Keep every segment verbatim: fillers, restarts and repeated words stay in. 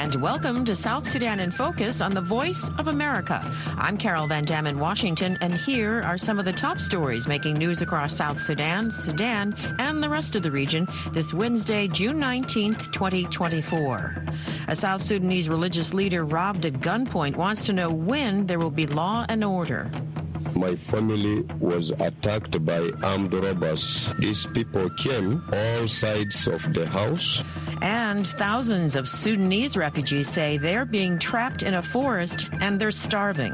and welcome to South Sudan in Focus on the Voice of America. I'm Carol Van Dam in Washington, and here are some of the top stories making news across South Sudan, Sudan, and the rest of the region this Wednesday, June nineteenth, twenty twenty-four. A South Sudanese religious leader robbed at gunpoint wants to know when there will be law and order. My family was attacked by armed robbers. These people came all sides of the house. And thousands of Sudanese refugees say they're being trapped in a forest and they're starving.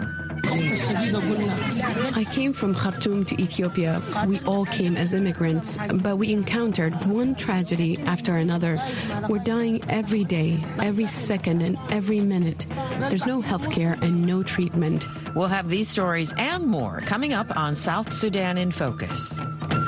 I came from Khartoum to Ethiopia. We all came as immigrants, but we encountered one tragedy after another. We're dying every day, every second, and every minute. There's no health care and no treatment. We'll have these stories and more coming up on South Sudan in Focus.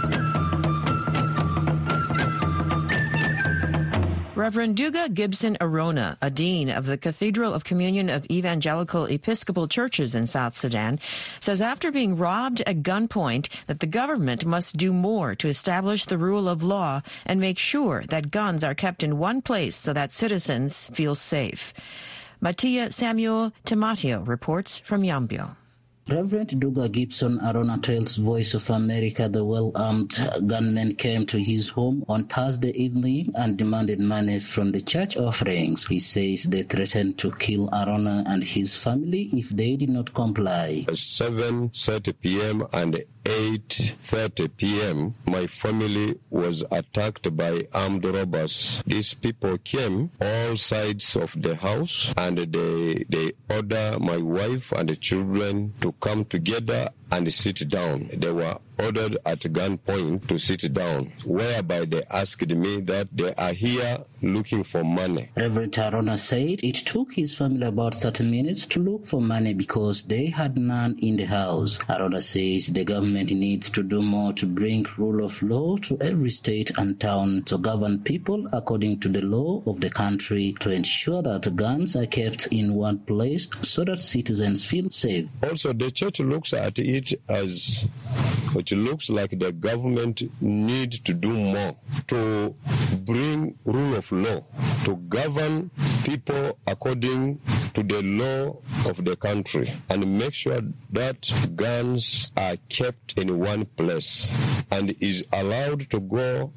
Reverend Duga Gibson Arona, a dean of the Cathedral of Communion of Evangelical Episcopal Churches in South Sudan, says after being robbed at gunpoint that the government must do more to establish the rule of law and make sure that guns are kept in one place so that citizens feel safe. Mattia Samuel Timatio reports from Yambio. Reverend Duga Gibson Arona tells Voice of America the well-armed gunmen came to his home on Thursday evening and demanded money from the church offerings. He says they threatened to kill Arona and his family if they did not comply. seven thirty p.m. and eight thirty p.m. my family was attacked by armed robbers. These people came all sides of the house and they they ordered my wife and the children to come together and sit down. They were ordered at gunpoint to sit down, whereby they asked me that they are here looking for money. Reverend Arona said it took his family about thirty minutes to look for money because they had none in the house. Arona says the government needs to do more to bring rule of law to every state and town to govern people according to the law of the country to ensure that guns are kept in one place so that citizens feel safe. Also, the church looks at it as it looks like the government needs to do more to bring rule of law, to govern people according to the law of the country and make sure that guns are kept in one place and is allowed to go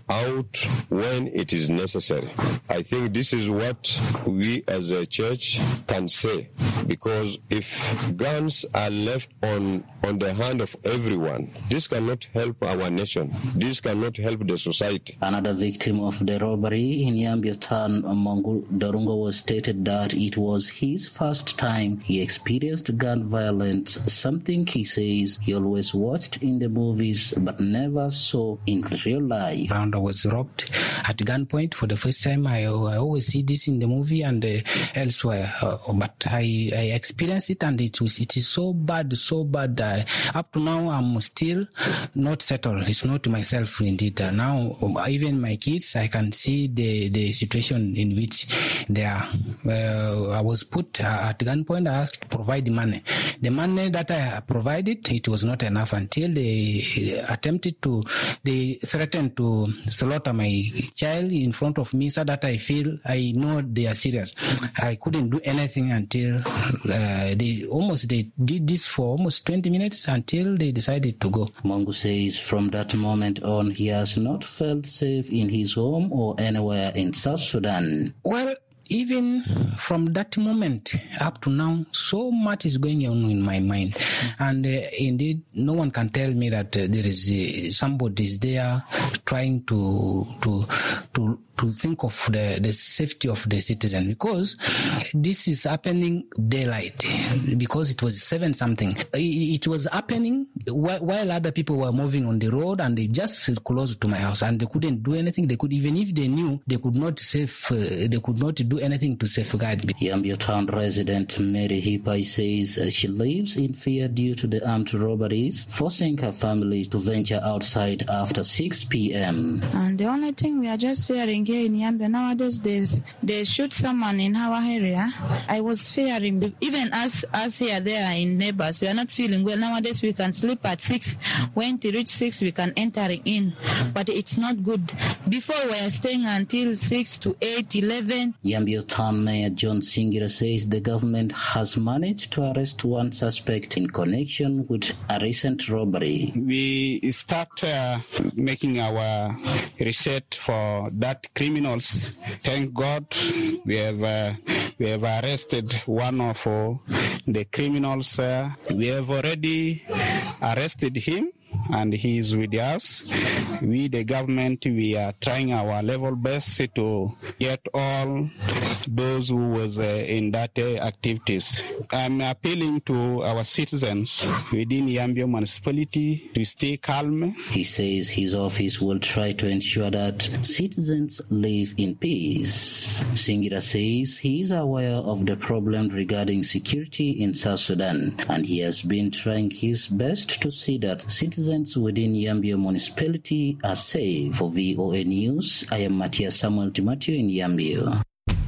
out when it is necessary. I think this is what we as a church can say, because if guns are left on, on the hand of everyone, this cannot help our nation. This cannot help the society. Another victim of the robbery in Yambio town, Mongul Darungo, was stated that it was his first time he experienced gun violence, something he says he always watched in the movies but never saw in real life. I was robbed at gunpoint for the first time. I, I always see this in the movie and uh, elsewhere, uh, but I, I experienced it and it was it is so bad, so bad. Uh, up to now, I'm still not settled. It's not myself indeed. Uh, now, even my kids, I can see the, the situation in which they are. Uh, I was put uh, at gunpoint. I asked to provide the money. The money that I provided, it was not enough until they attempted to, they threatened to slaughter my child in front of me so that I feel I know they are serious. I couldn't do anything until uh, they almost they did this for almost twenty minutes until they decided to go. Mongu says from that moment on he has not felt safe in his home or anywhere in South Sudan. Well, even from that moment up to now, so much is going on in my mind. And uh, indeed, no one can tell me that uh, there is uh, somebody is there trying to to to to think of the, the safety of the citizen, because this is happening daylight, because it was seven something. It, it was happening while, while other people were moving on the road and they just close to my house and they couldn't do anything. They could, even if they knew, they could not save, uh, they could not do anything to safeguard me. Yambio town resident Mary Hipai says she lives in fear due to the armed robberies, forcing her family to venture outside after six p.m. And the only thing we are just fearing here in Yambio. Nowadays, they, they shoot someone in our area. I was fearing, even us, us here, there in neighbors, we are not feeling well. Nowadays, we can sleep at six. When to reach six, we can enter in. But it's not good. Before, we were staying until six to eight, eleven. Yambio Town Mayor John Singira says the government has managed to arrest one suspect in connection with a recent robbery. We start uh, making our research for that criminals. Thank God we have uh, we have arrested one of uh, the criminals. Uh, we have already arrested him, and he is with us. We, the government, we are trying our level best to get all those who was uh, in that uh, activities. I'm appealing to our citizens within Yambio municipality to stay calm. He says his office will try to ensure that citizens live in peace. Singira says he is aware of the problem regarding security in South Sudan, and he has been trying his best to see that citizens within Yambio municipality are safe. For V O A News, I am Matthias Samuel Timatio in Yambio.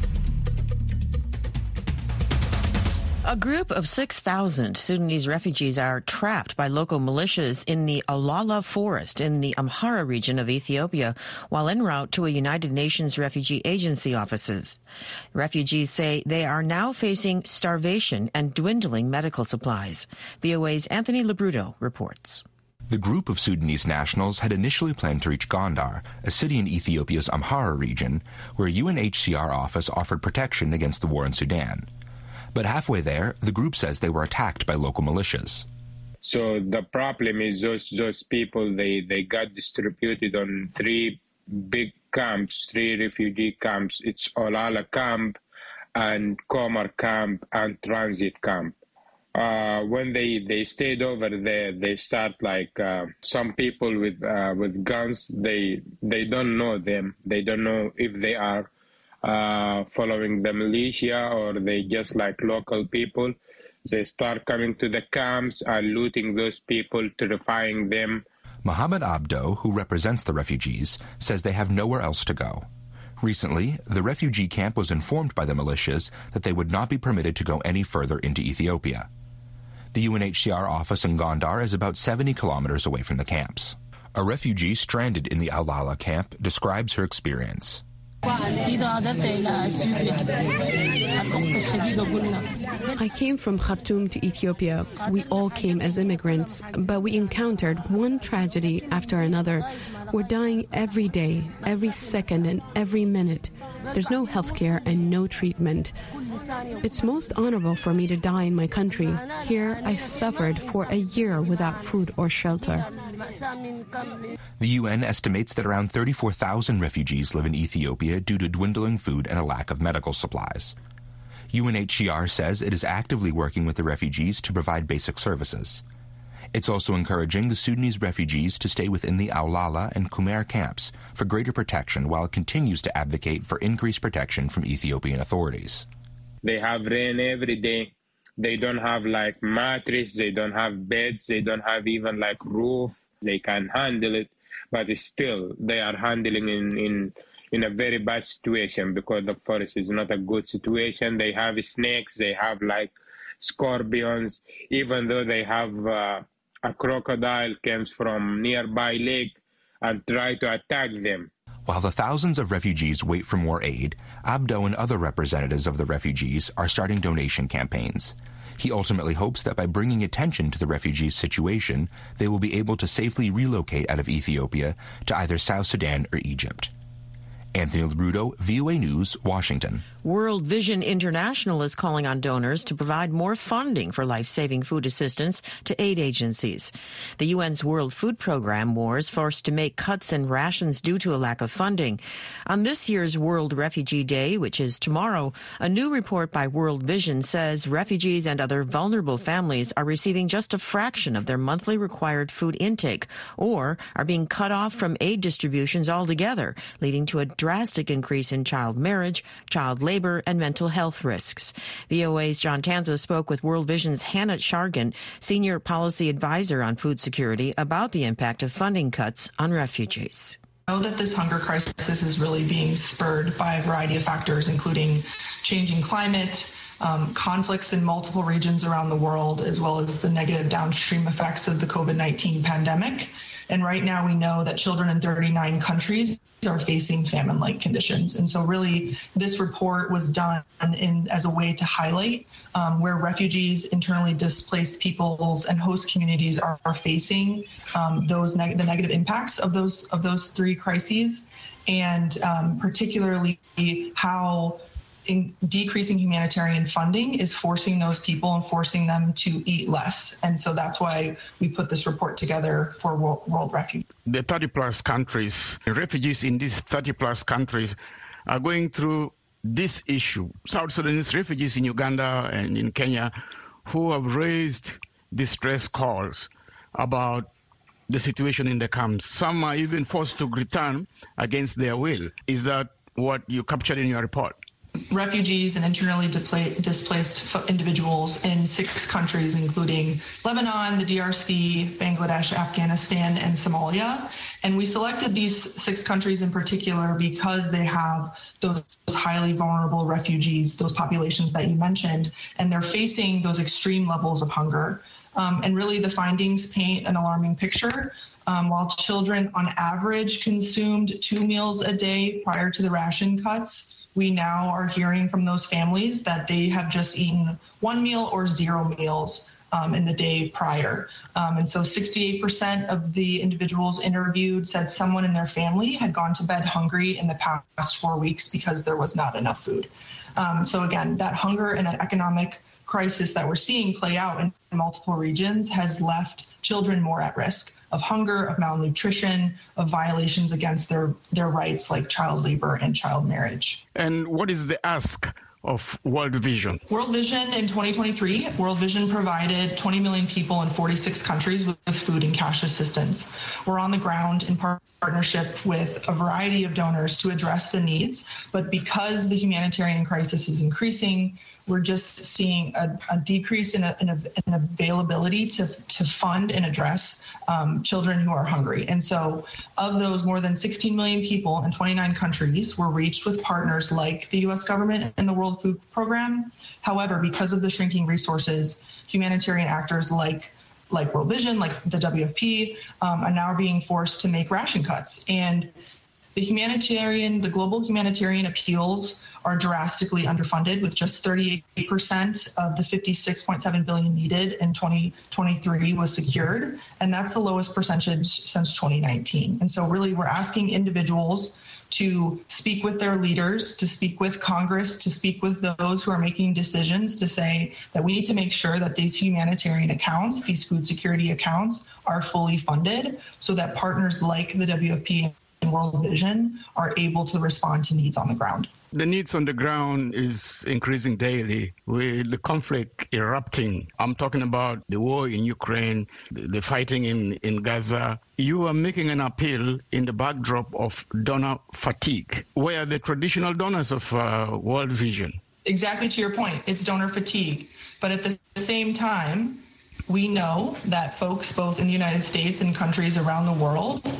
A group of six thousand Sudanese refugees are trapped by local militias in the Alala forest in the Amhara region of Ethiopia while en route to a United Nations Refugee Agency offices. Refugees say they are now facing starvation and dwindling medical supplies. V O A's Anthony Labruto reports. The group of Sudanese nationals had initially planned to reach Gondar, a city in Ethiopia's Amhara region, where a U N H C R office offered protection against the war in Sudan. But halfway there, the group says they were attacked by local militias. So the problem is those those people, they, they got distributed on three big camps, three refugee camps. It's Olala camp and Komar camp and transit camp. Uh, when they, they stayed over there, they start like uh, some people with uh, with guns. They they don't know them. They don't know if they are uh, following the militia or they just like local people. They start coming to the camps and looting those people, terrifying them. Mohammed Abdo, who represents the refugees, says they have nowhere else to go. Recently, the refugee camp was informed by the militias that they would not be permitted to go any further into Ethiopia. The U N H C R office in Gondar is about seventy kilometers away from the camps. A refugee stranded in the Alala camp describes her experience. I came from Khartoum to Ethiopia. We all came as immigrants, but we encountered one tragedy after another. We're dying every day, every second, and every minute. There's no health care and no treatment. It's most honorable for me to die in my country. Here, I suffered for a year without food or shelter. The U N estimates that around thirty-four thousand refugees live in Ethiopia due to dwindling food and a lack of medical supplies. U N H C R says it is actively working with the refugees to provide basic services. It's also encouraging the Sudanese refugees to stay within the Aulala and Kumer camps for greater protection while it continues to advocate for increased protection from Ethiopian authorities. They have rain every day. They don't have like mattress, they don't have beds, they don't have even like roof. They can handle it, but still they are handling in, in, in a very bad situation because the forest is not a good situation. They have snakes, they have like scorpions, even though they have uh, a crocodile comes from nearby lake and try to attack them. While the thousands of refugees wait for more aid, Abdo and other representatives of the refugees are starting donation campaigns. He ultimately hopes that by bringing attention to the refugees' situation, they will be able to safely relocate out of Ethiopia to either South Sudan or Egypt. Anthony Labruto, V O A News, Washington. World Vision International is calling on donors to provide more funding for life-saving food assistance to aid agencies. The U N's World Food Program was forced to make cuts in rations due to a lack of funding. On this year's World Refugee Day, which is tomorrow, a new report by World Vision says refugees and other vulnerable families are receiving just a fraction of their monthly required food intake or are being cut off from aid distributions altogether, leading to a drastic increase in child marriage, child labor, and mental health risks. V O A's John Tanza spoke with World Vision's Hannah Shargan, Senior Policy Advisor on Food Security, about the impact of funding cuts on refugees. that this hunger crisis is really being spurred by a variety of factors, including changing climate, um, conflicts in multiple regions around the world, as well as the negative downstream effects of the COVID nineteen pandemic. And right now we know that children in thirty-nine countries are facing famine-like conditions. And so really this report was done in as a way to highlight um, where refugees, internally displaced peoples, and host communities are, are facing um, those neg- the negative impacts of those of those three crises, and um, particularly how in decreasing humanitarian funding is forcing those people and forcing them to eat less. And so that's why we put this report together for World, World Refugee. The thirty plus countries, refugees in these thirty plus countries are going through this issue. South Sudanese refugees in Uganda and in Kenya who have raised distress calls about the situation in the camps. Some are even forced to return against their will. Is that what you captured in your report? Refugees and internally displaced individuals in six countries, including Lebanon, the D R C, Bangladesh, Afghanistan, and Somalia. And we selected these six countries in particular because they have those highly vulnerable refugees, those populations that you mentioned, and they're facing those extreme levels of hunger. Um, and really the findings paint an alarming picture. Um, while children on average consumed two meals a day prior to the ration cuts, we now are hearing from those families that they have just eaten one meal or zero meals um, in the day prior. Um, and so sixty-eight percent of the individuals interviewed said someone in their family had gone to bed hungry in the past four weeks because there was not enough food. Um, so again, that hunger and that economic crisis that we're seeing play out in multiple regions has left children more at risk of hunger, of malnutrition, of violations against their, their rights like child labor and child marriage. And what is the ask of World Vision? World Vision in twenty twenty-three, World Vision provided twenty million people in forty-six countries with food and cash assistance. We're on the ground in partnership with a variety of donors to address the needs, but because the humanitarian crisis is increasing, we're just seeing a, a decrease in, a, in, a, in availability to, to fund and address um, children who are hungry. And so of those, more than sixteen million people in twenty-nine countries were reached with partners like the U S government and the World Food Program. However, because of the shrinking resources, humanitarian actors like like World Vision, like the W F P, um, are now being forced to make ration cuts. And the humanitarian, the global humanitarian appeals are drastically underfunded, with just thirty-eight percent of the fifty-six point seven billion needed in twenty twenty-three was secured. And that's the lowest percentage since twenty nineteen. And so really we're asking individuals to speak with their leaders, to speak with Congress, to speak with those who are making decisions, to say that we need to make sure that these humanitarian accounts, these food security accounts, are fully funded so that partners like the W F P and World Vision are able to respond to needs on the ground. The needs on the ground is increasing daily with the conflict erupting. I'm talking about the war in Ukraine, the fighting in, in Gaza. You are making an appeal in the backdrop of donor fatigue. Where are the traditional donors of uh, World Vision? Exactly to your point, it's donor fatigue. But at the same time, we know that folks both in the United States and countries around the world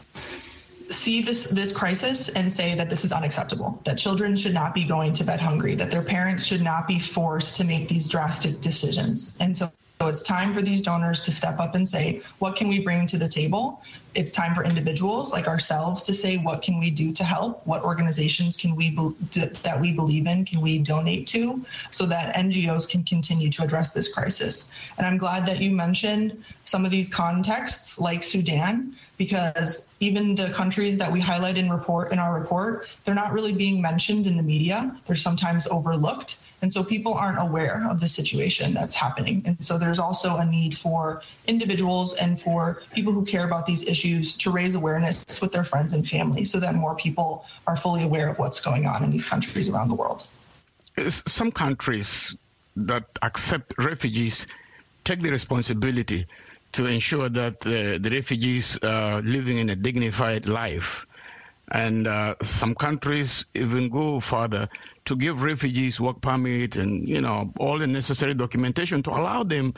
see this this crisis and say that this is unacceptable, that children should not be going to bed hungry, that their parents should not be forced to make these drastic decisions. And so, so it's time for these donors to step up and say, what can we bring to the table? It's time for individuals like ourselves to say, what can we do to help? What organizations can we be- that we believe in can we donate to, so that N G Os can continue to address this crisis? And I'm glad that you mentioned some of these contexts like Sudan, because even the countries that we highlight in report in our report, they're not really being mentioned in the media. They're sometimes overlooked. And so people aren't aware of the situation that's happening. And so there's also a need for individuals and for people who care about these issues to raise awareness with their friends and family so that more people are fully aware of what's going on in these countries around the world. Some countries that accept refugees take the responsibility to ensure that uh, the refugees are living in a dignified life. And uh, some countries even go further to give refugees work permit and, you know, all the necessary documentation to allow them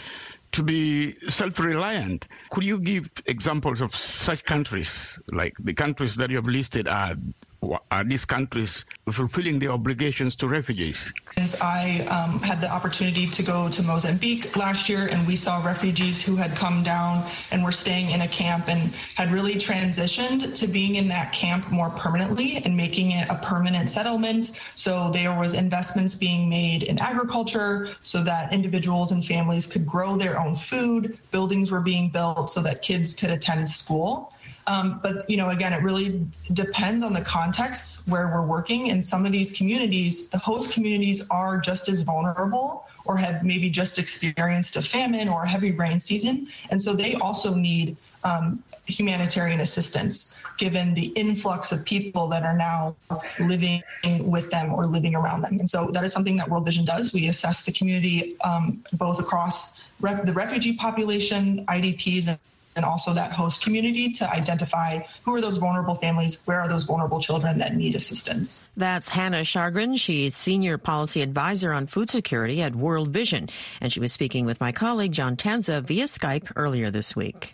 to be self-reliant. Could you give examples of such countries, like the countries that you have listed? Are, are these countries fulfilling their obligations to refugees? I um, had the opportunity to go to Mozambique last year, and we saw refugees who had come down and were staying in a camp and had really transitioned to being in that camp more permanently and making it a permanent settlement. So there was investments being made in agriculture so that individuals and families could grow their own food. Buildings were being built so that kids could attend school. Um, but, you know, again, it really depends on the context where we're working. In some of these communities, the host communities are just as vulnerable or have maybe just experienced a famine or a heavy rain season. And so they also need um, humanitarian assistance, given the influx of people that are now living with them or living around them. And so that is something that World Vision does. We assess the community um, both across rep- the refugee population, I D Ps, and and also that host community to identify who are those vulnerable families, where are those vulnerable children that need assistance. That's Hannah Shargren. She's Senior Policy Advisor on Food Security at World Vision, and she was speaking with my colleague John Tanza via Skype earlier this week.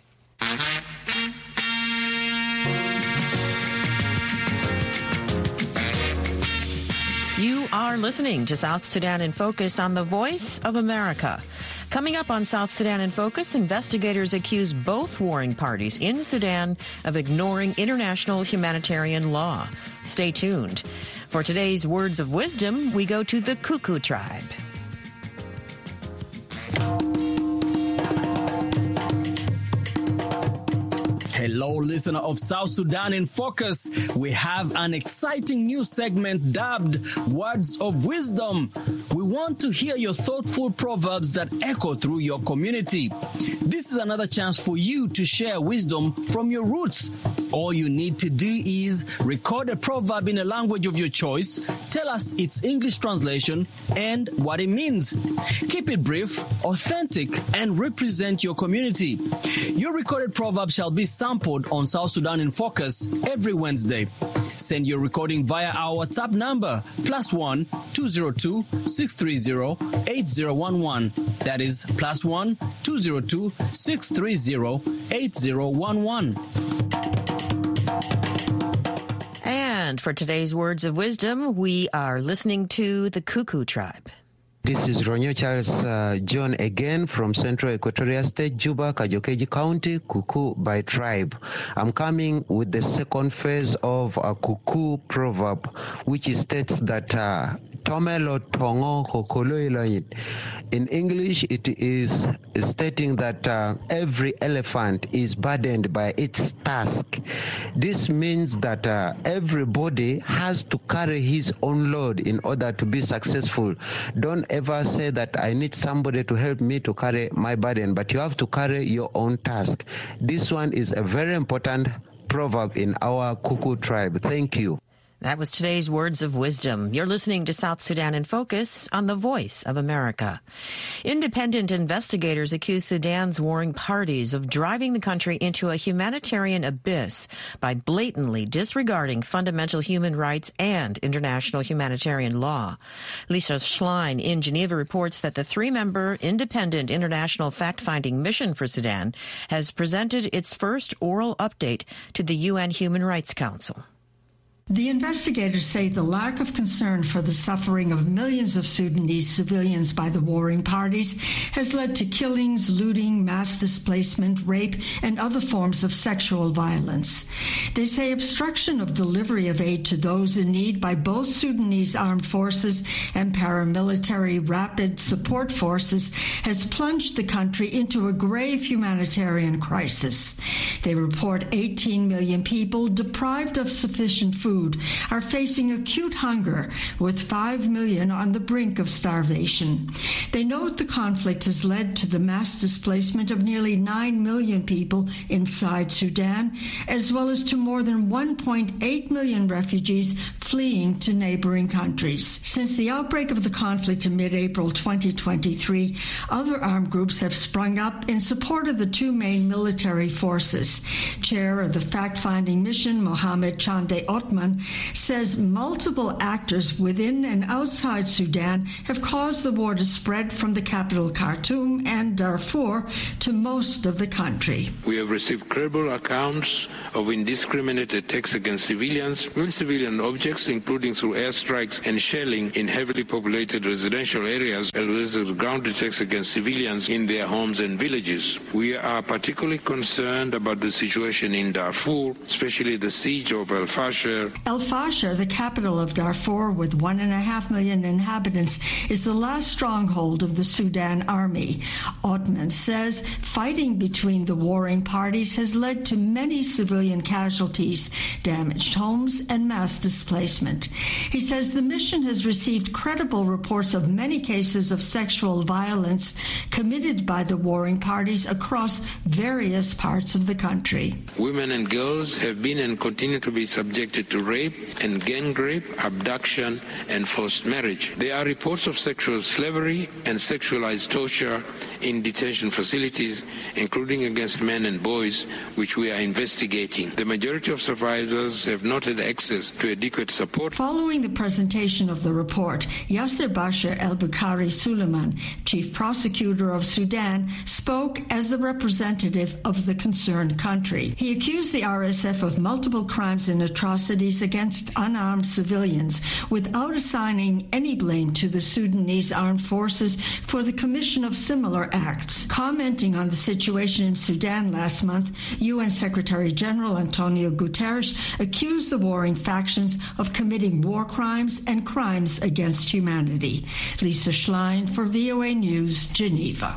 You are listening to South Sudan in Focus on the Voice of America. Coming up on South Sudan in Focus, investigators accuse both warring parties in Sudan of ignoring international humanitarian law. Stay tuned. For today's Words of Wisdom, we go to the Kuku tribe. Hello, listener of South Sudan in Focus. We have an exciting new segment dubbed Words of Wisdom. We want to hear your thoughtful proverbs that echo through your community. This is another chance for you to share wisdom from your roots. All you need to do is record a proverb in a language of your choice, tell us its English translation, and what it means. Keep it brief, authentic, and represent your community. Your recorded proverb shall be sampled on South Sudan in Focus every Wednesday. Send your recording via our WhatsApp number, plus one two zero two six three zero eight zero one one. That is plus one two zero two six three zero eight zero one one. And for today's Words of Wisdom, we are listening to the Kuku tribe. This is Ronyo Charles uh, John again from Central Equatoria State, Juba, Kajokeji County, Kuku by tribe. I'm coming with the second phase of a Kuku proverb, which states that uh, Tomelo Tongo Hokoloiloid. In English, it is stating that uh, every elephant is burdened by its task. This means that uh, everybody has to carry his own load in order to be successful. Don't ever say that I need somebody to help me to carry my burden, but you have to carry your own task. This one is a very important proverb in our Kuku tribe. Thank you. That was today's Words of Wisdom. You're listening to South Sudan in Focus on the Voice of America. Independent investigators accuse Sudan's warring parties of driving the country into a humanitarian abyss by blatantly disregarding fundamental human rights and international humanitarian law. Lisa Schlein in Geneva reports that the three-member independent international fact-finding mission for Sudan has presented its first oral update to the U N Human Rights Council. The investigators say the lack of concern for the suffering of millions of Sudanese civilians by the warring parties has led to killings, looting, mass displacement, rape, and other forms of sexual violence. They say obstruction of delivery of aid to those in need by both Sudanese armed forces and paramilitary rapid support forces has plunged the country into a grave humanitarian crisis. They report eighteen million people deprived of sufficient food are facing acute hunger, with five million on the brink of starvation. They note the conflict has led to the mass displacement of nearly nine million people inside Sudan, as well as to more than one point eight million refugees fleeing to neighboring countries. Since the outbreak of the conflict in mid-April twenty twenty-three, other armed groups have sprung up in support of the two main military forces. Chair of the fact-finding mission, Mohamed Chande Othman, Suleiman says multiple actors within and outside Sudan have caused the war to spread from the capital Khartoum and Darfur to most of the country. We have received credible accounts of indiscriminate attacks against civilians, and civilian objects, including through airstrikes and shelling in heavily populated residential areas, as well as ground attacks against civilians in their homes and villages. We are particularly concerned about the situation in Darfur, especially the siege of El Fasher. El Fasher, the capital of Darfur with one and a half million inhabitants, is the last stronghold of the Sudan army. Othman says fighting between the warring parties has led to many civilian casualties, damaged homes, and mass displacement. He says the mission has received credible reports of many cases of sexual violence committed by the warring parties across various parts of the country. Women and girls have been and continue to be subjected to rape and gang rape, abduction, and forced marriage. There are reports of sexual slavery and sexualized torture in detention facilities, including against men and boys, which we are investigating. The majority of survivors have not had access to adequate support. Following the presentation of the report, Yasser Bashir El-Bukhari Suleiman, chief prosecutor of Sudan, spoke as the representative of the concerned country. He accused the R S F of multiple crimes and atrocities against unarmed civilians without assigning any blame to the Sudanese armed forces for the commission of similar acts. Commenting on the situation in Sudan last month, U N Secretary General Antonio Guterres accused the warring factions of committing war crimes and crimes against humanity. Lisa Schlein for V O A News, Geneva.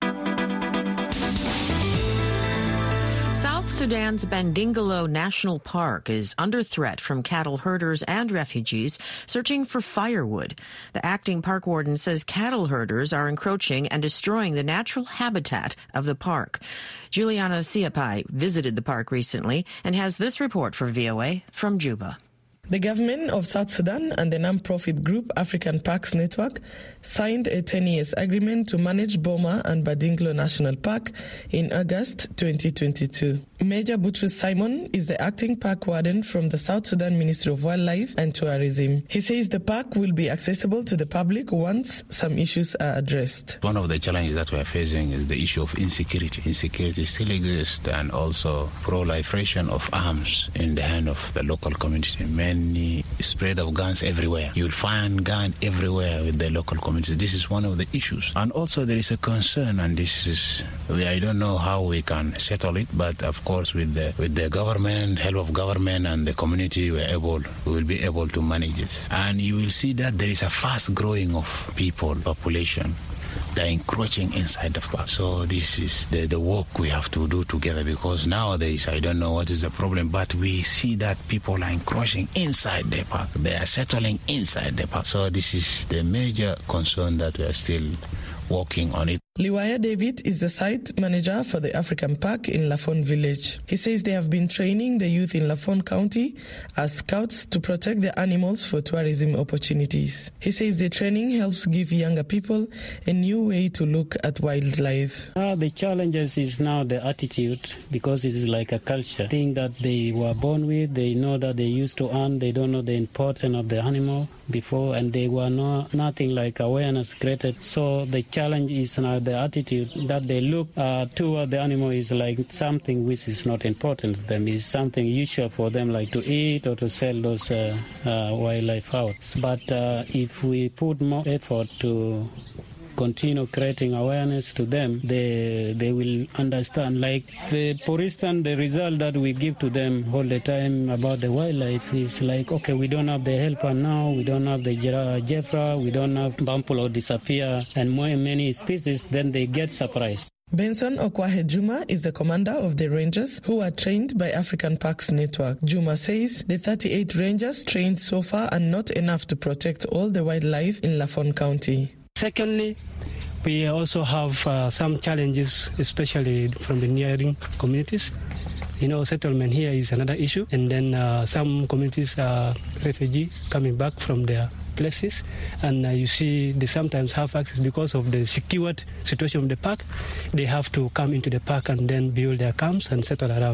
South Sudan's Bandingalo National Park is under threat from cattle herders and refugees searching for firewood. The acting park warden says cattle herders are encroaching and destroying the natural habitat of the park. Juliana Siapai visited the park recently and has this report for V O A from Juba. The government of South Sudan and the non-profit group African Parks Network signed a ten years agreement to manage Boma and Bandingalo National Park in August twenty twenty-two. Major Butrus Simon is the acting park warden from the South Sudan Ministry of Wildlife and Tourism. He says the park will be accessible to the public once some issues are addressed. One of the challenges that we are facing is the issue of insecurity. Insecurity still exists, and also proliferation of arms in the hand of the local community. Many spread of guns everywhere. You'll find guns everywhere with the local communities. This is one of the issues. And also there is a concern, and this is, I don't know how we can settle it, but of course with the with the government, help of government and the community, we're able, we will be able to manage it. And you will see that there is a fast growing of people, population. They're encroaching inside the park. So this is the, the work we have to do together, because nowadays, I don't know what is the problem, but we see that people are encroaching inside the park. They are settling inside the park. So this is the major concern that we are still working on it. Liwaya David is the site manager for the African Park in Lafon Village. He says they have been training the youth in Lafon County as scouts to protect the animals for tourism opportunities. He says the training helps give younger people a new way to look at wildlife. Uh, the challenges is now the attitude, because it is like a culture thing that they were born with. They know that they used to earn. They don't know the importance of the animal before, and they were no, nothing like awareness created. So the challenge is now the attitude that they look uh, toward the animal is like something which is not important to them. It's something usual for them, like to eat or to sell those uh, uh, wildlife out. But uh, if we put more effort to continue creating awareness to them, they they will understand. Like, the, for instance, the result that we give to them all the time about the wildlife is like, okay, we don't have the helper now, we don't have the Jeffra, we don't have buffalo disappear, and more many species, then they get surprised. Benson Okwahe Juma is the commander of the rangers who are trained by African Parks Network. Juma says the thirty-eight rangers trained so far are not enough to protect all the wildlife in Lafon County. Secondly, we also have uh, some challenges, especially from the neighboring communities. You know, settlement here is another issue. And then uh, some communities are refugees coming back from their places. And uh, you see they sometimes have access because of the secured situation of the park. They have to come into the park and then build their camps and settle around.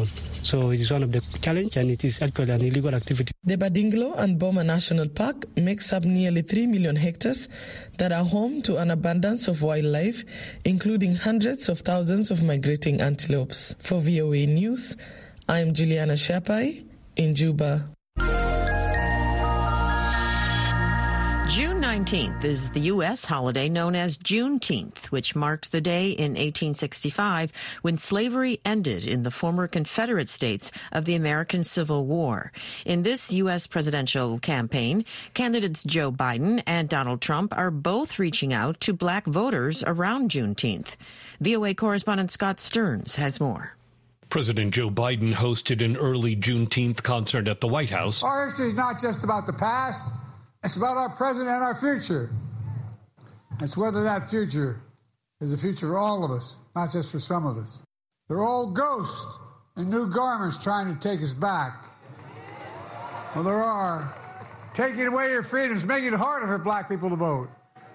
So it is one of the challenge, and it is actually an illegal activity. The Badinglo and Boma National Park makes up nearly three million hectares that are home to an abundance of wildlife, including hundreds of thousands of migrating antelopes. For V O A News, I'm Juliana Shapai in Juba. June nineteenth is the U S holiday known as Juneteenth, which marks the day in eighteen sixty-five when slavery ended in the former Confederate states of the American Civil War. In this U S presidential campaign, candidates Joe Biden and Donald Trump are both reaching out to black voters around Juneteenth. V O A correspondent Scott Stearns has more. President Joe Biden hosted an early Juneteenth concert at the White House. Our history is not just about the past. It's about our present and our future. It's whether that future is a future for all of us, not just for some of us. They're old ghosts in new garments trying to take us back. Well, there are. Taking away your freedoms, making it harder for black people to vote,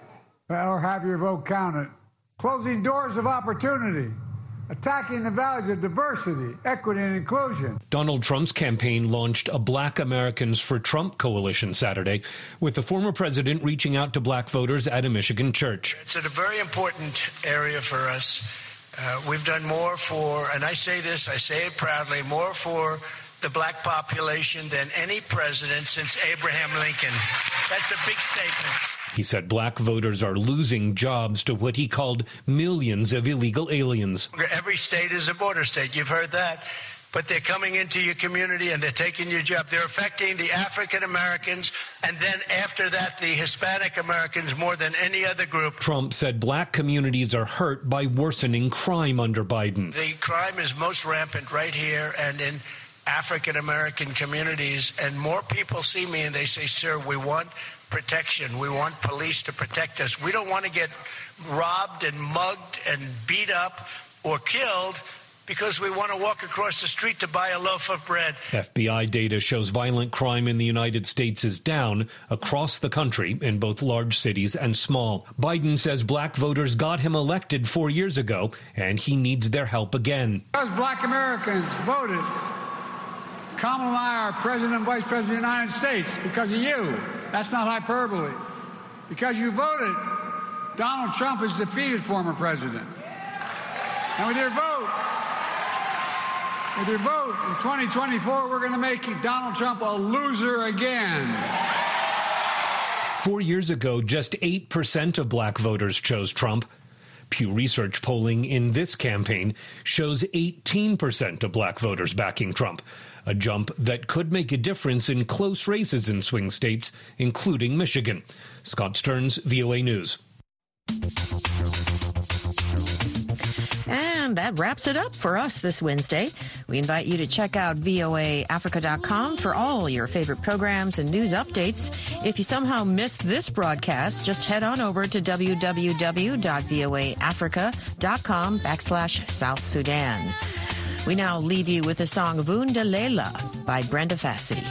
or have your vote counted. Closing doors of opportunity. Attacking the values of diversity, equity, and inclusion. Donald Trump's campaign launched a Black Americans for Trump coalition Saturday, with the former president reaching out to black voters at a Michigan church. It's a very important area for us. Uh, we've done more for, and I say this, I say it proudly, more for the black population than any president since Abraham Lincoln. That's a big statement. He said black voters are losing jobs to what he called millions of illegal aliens. Every state is a border state. You've heard that. But they're coming into your community and they're taking your job. They're affecting the African Americans and then after that, the Hispanic Americans more than any other group. Trump said black communities are hurt by worsening crime under Biden. The crime is most rampant right here and in African American communities. And more people see me and they say, sir, we want protection. We want police to protect us. We don't want to get robbed and mugged and beat up or killed because we want to walk across the street to buy a loaf of bread. F B I data shows violent crime in the United States is down across the country in both large cities and small. Biden says black voters got him elected four years ago, and he needs their help again. Because black Americans voted, Kamala and I are President and Vice President of the United States because of you. That's not hyperbole. Because you voted, Donald Trump has defeated former president. And with your vote, with your vote in twenty twenty-four, we're going to make Donald Trump a loser again. Four years ago, just eight percent of black voters chose Trump. Pew Research polling in this campaign shows eighteen percent of black voters backing Trump, a jump that could make a difference in close races in swing states, including Michigan. Scott Stearns, V O A News. And that wraps it up for us this Wednesday. We invite you to check out V O A Africa dot com for all your favorite programs and news updates. If you somehow missed this broadcast, just head on over to w w w dot v o a africa dot com backslash South Sudan. We now leave you with the song Vundalela by Brenda Fassie.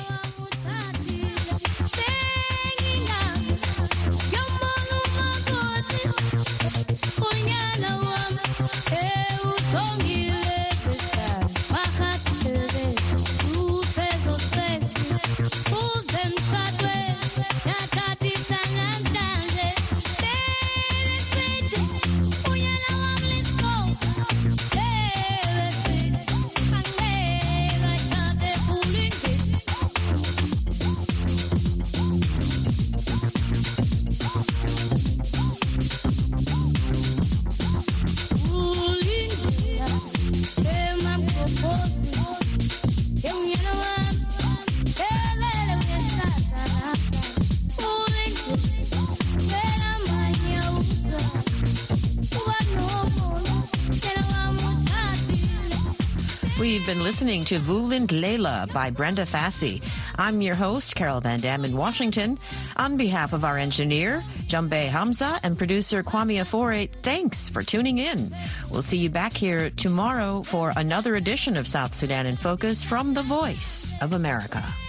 We've been listening to Vundalela by Brenda Fassie. I'm your host, Carol Van Dam in Washington. On behalf of our engineer, Jumbe Hamza, and producer Kwame Afore, thanks for tuning in. We'll see you back here tomorrow for another edition of South Sudan in Focus from the Voice of America.